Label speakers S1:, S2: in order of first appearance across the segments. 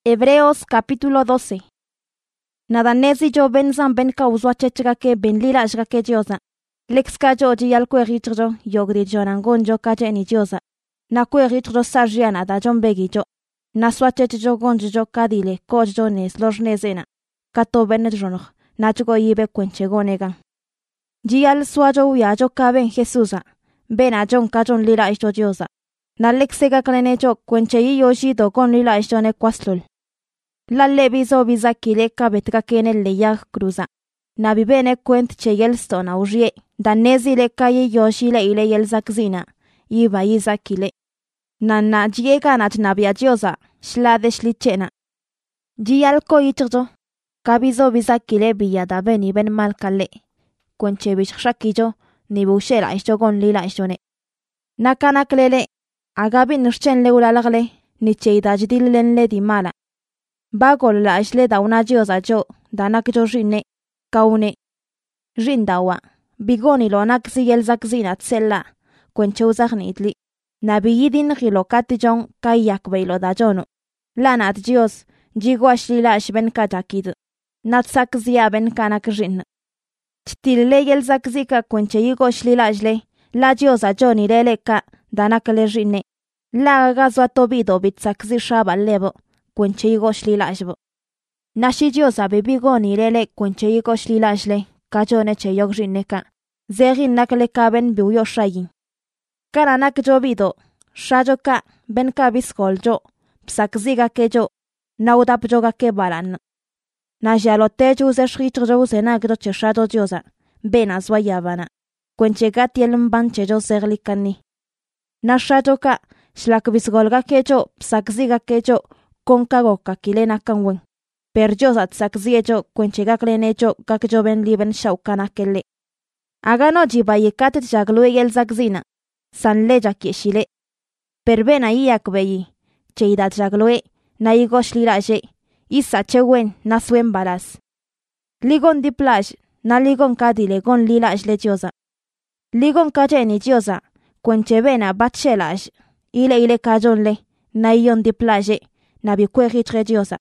S1: Hebreos capítulo 12. Nadanezi yo ben zan ben ka uzwachechgake ben lilashgake diosa. Lexka jo jiyal kwerichjo yogri jonangon jo kaje ni diosa. Na kwerichjo sarjiana da jombegi jo. Na swachechjo gonjo kadile kojjo nes lojnezena. Kato benet jonoch. Nachugo yibe kwenchegonegan. Jiyal swajo uyajo kaben Jesusa. Ben a jon kajon lila ishjo diosa. Na lexega klenejo kwenche yi yoshi do gon lila ishjone kwaslul. La levizo bizakile kabetka kene leya cruza. Na bibene kwent che yelstone aujie. Danezi le kaye yoshi le ile yelzakzina. Yiba yizakile. Na jiega na nabia diosa. Shlade shlichena. Jiyalko yichjo. Kabizo bizakile biyada beni ben malkale. Kwenche bishrakijo. Ni bushela ishjogon lila ishjone. Nakanaklele. Agabi nirchen le ulalagle. Ni cheidajdilen le di mala. Bagol la isle da una diosa jo, danak jo rine, kaune. Rindawa, bigoni lo nakzi yelzakzina tsella, kwenche uzagnitli. Nabiyidin rilokati jon kayak beilo da jono. Lanat dios, jigwash lilash ben kajakid. Natsakzia ben kanak rin. Chtilile yelzakzika kwenche yigosh lilajle, la diosa joni leleka, danak le rine. La gazwa tobido bitsakzi shaba lebo. Kwenche yigosh lilashbo. Nashi diosa bebigoni lele kwenche yigosh lilashle, kajone che yogrineka. Zerin nakle kaben biuyo shayin. Kana nak jobido, shajoka, ben kabiskoljo, psakziga kejo, naudap joga ke balan. Najalote juze shrichjo uzena gdo che shajo diosa, ben azwa yavana. Kwenche gatiel mbanche jo zerlikani. Nashajoka, shlakbisgolga kejo, psakziga kejo, konkago kakilena kanwen. Perjosa tsakziejo kwenchega klenejo kakjo ben liben shaukana kelle. Agano jibayikatet jaglue yel zakzina. Sanle jakishile. Perbena iyak beyi. Cheidat jaglue na igosh liraje. Isa chewen na suen balas. Ligon di plage na ligon kadile gon lilaj le diosa. Ligon kajeni diosa kwenchebena batchelaj. Ile kajonle na ion di plage. Nabi kweritre diosa.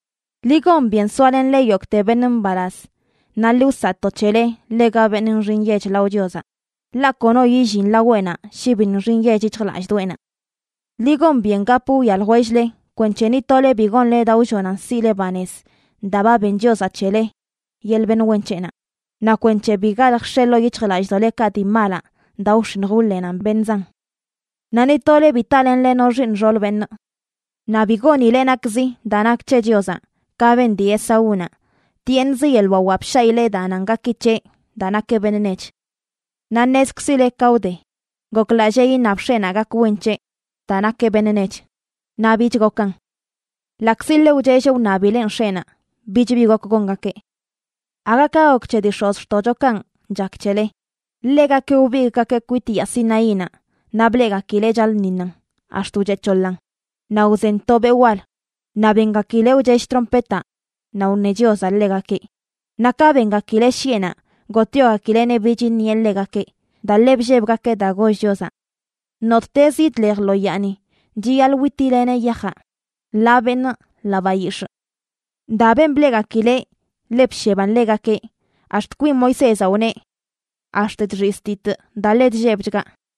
S1: Ligon bien sualen le yok te benen baras. Na lusa tochele lega benen rinjech lau diosa. La kono yijin la buena, shibin rinjech chlaj duena. Ligon bien gapu yal huesle, kwencheni tole bigon le daujonan sile banes. Daba ben diosa chele, yel ben wenchena. Na kwenche bigal xelo yichlaj dole kati mala, daushin rulenan benzan. Nani tole vitalen le no rin rol ben. Nabigoni lenakzi danak che diosa, kaben di esa una. Tienzi el wawapshaile danangakiche, danake benenech. Nanesksile kaude, goklajei napshena gakwenche, danake benenech. Nabich gokan. Laksile ujesho nabilen shena, bichbigok gongake. Agaka okche di shos tojokan, jakchele. Lega ke ubika ke kwiti asinaina, nablega kilejal ninan, ashtuje cholan. Na usen tobe wal, na venga kile ujesh trompeta, na unejiosa legake. Na ka venga kile shiena, gotio a kile ne bijin ni el legake, da lebjebgake da gojiosa. Nottezit ler lo yani, jial witilene yaha, la ben la bayish. Da ben blega kile, lebsheban legake, asht qui Moisesa une, ashtet ristit, da led jebjga.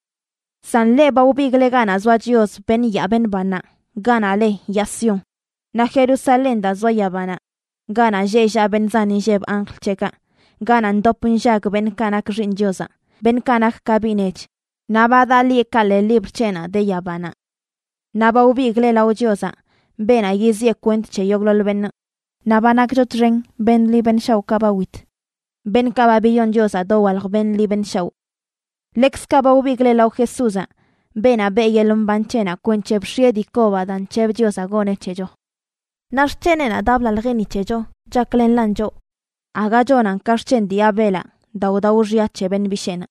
S1: San leba ubigle gana zwajios ben ya ben bana. Gana le yasion. Na Jerusalem da zoyabana. Gana jeja ben zani jeb angl cheka. Gana ndopun jag ben kanak rinjosa. Ben kanak kabinet. Nabada li kale libr chena de yabana. Naba ubigle la ujiosa. Ben a yizie kwent che yoglol ben. Nabanak jotring ben li ben shaw kabawit. Ben kababiyon josa dowal ben li ben shaw. Lex kaba ubigle la Jesusa. Bena be yelum banchena kwenche bshiedi koba dan cheb diosa gone chejo. Nash chenena dabla lgeni chejo, jaklen lanjo. Aga jonan karchen diabela, dauda urria cheben bishena.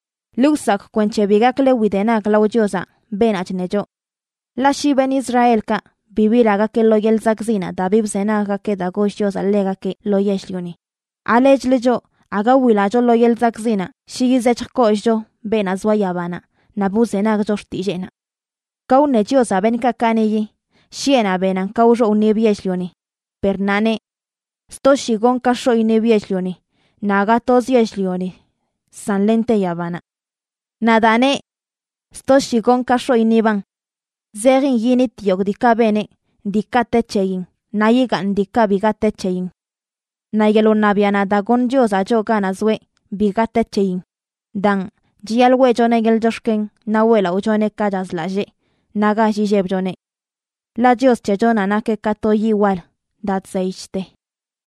S1: Lusak kwenche bigakle widena glaudiosa, bena chnejo. La shiben Israelka, bibir aga ke lo yelzakzina, da bibzena aga ke da goshiosa lega ke lo yeshliuni. Alejlejo, aga wilajo lo yelzakzina, shigizech koshjo, bena zwayabana. Nabuzena gjosh tijena. Kaune diosa ben kakaneyi, shiena benan kawro unebieshlioni, per nane, sto shigon kasho inebieshlioni, naga tozieshlioni, san lente yabana. Nadane, sto shigon kasho iniban, zerin yinit yok dikabene, dikatecheyin, nayigan dikabigatecheyin. Nayelo nabiana dagon josa jogana zwe, bigatecheyin. Dan, jialwe jone gel joshken, nawela ujone kajas laje, naga jijeb jone. La Dios che jona nake kato yiwal, dat zeichte.